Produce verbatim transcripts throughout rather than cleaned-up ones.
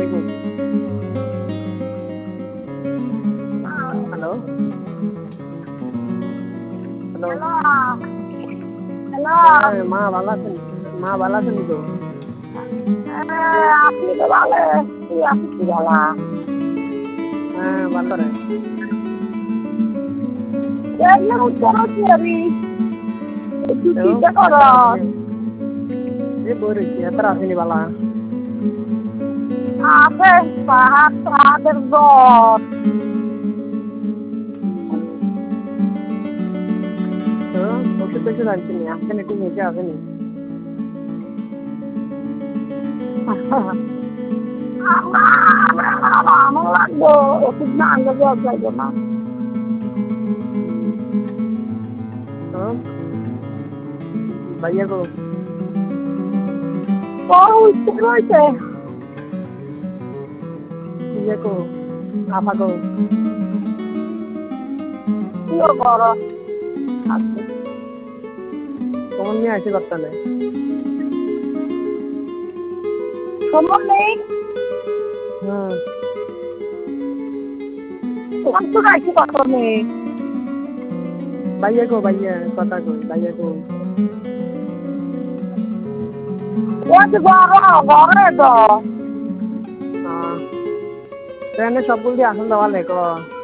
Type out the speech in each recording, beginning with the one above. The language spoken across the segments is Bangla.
আলাইকুম। হ্যালো হ্যালো হ্যালো হ্যালো হ্যাঁ মা ভালো আছেন? মা ভালো আছেন তো? আপনি তো ভালো তুই আপনি কি ভালো হ্যাঁ ভালো রে। এগুলো উত্তর করি তুই তো চিন্তা কর এত আসেনি এই বই রয়েছি এত আসেনি বালা। আছে পাহাড় পাহাড়ের গড় তো ওষুধ টষুধ আনছিনি আসছেন একটু নিচে আসেনি। আমার লাগবো ওষুধ না আনলে দেওয়া যাইব না তো ভাইয়া গো ও উত্তর রয়েছে ইয়ে গো আপা গো তুইও বড় আছে তোমার নিয়ে আসি বর্তমানে সময় নেই হুম তোমার তো রাখি কত নেই ভাইয়া গো ভাইয়া কথা কই ভাইয়া গো ও যে বড় বড় তো ট্রেনে সবগুলো দিয়ে আসুন দেওয়া লেখো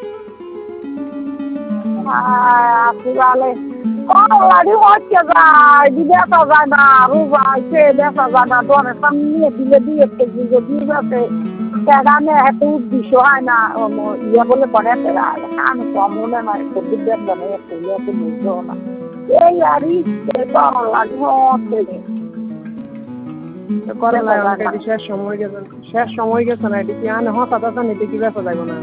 আপনি বলে অলরেডি হচ্ছে যায় দিবে তো যায় না আরো যাইছে দেখা যায় না দোকানের সামনে দিলে দিয়ে কেজি দিয়ে যাচ্ছে সেখানে এত উদ্দেশ্য হয় না ইয়ে বলে পরে কান কম হলে না একটু দিবেন না একটু ইয়ে বুঝবো না এই আরই তো অলরেডি হচ্ছে করে না এটি শেষ সময় গেছে শেষ সময় গেছে না এটি কি আনে হঠাৎ আছে নিতে কি বেসা যাইব না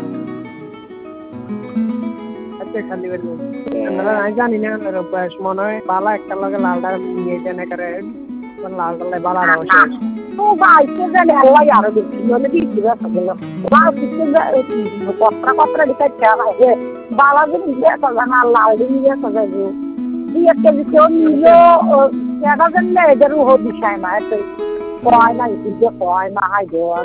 আচ্ছা খালি বের আমরা নাই জানি না বয়স মনে হয় বালা একটা লগে লালটা নিয়ে যেনে করে লালটা লাই বালা রাও শেষ তো বাইকে যে আল্লাহ আরো বেশি হলে দিতে বেসা গেল বা কিছু কতটা কতটা দিকে খেলা যে বালা যে দিবে তো জানা লাল দিয়ে সাজাইব দিয়ে কেজি কেউ নিলো সেটা জানলে এদেরও হো বিষয় না এত কয় না ইতিকে কয় না হাই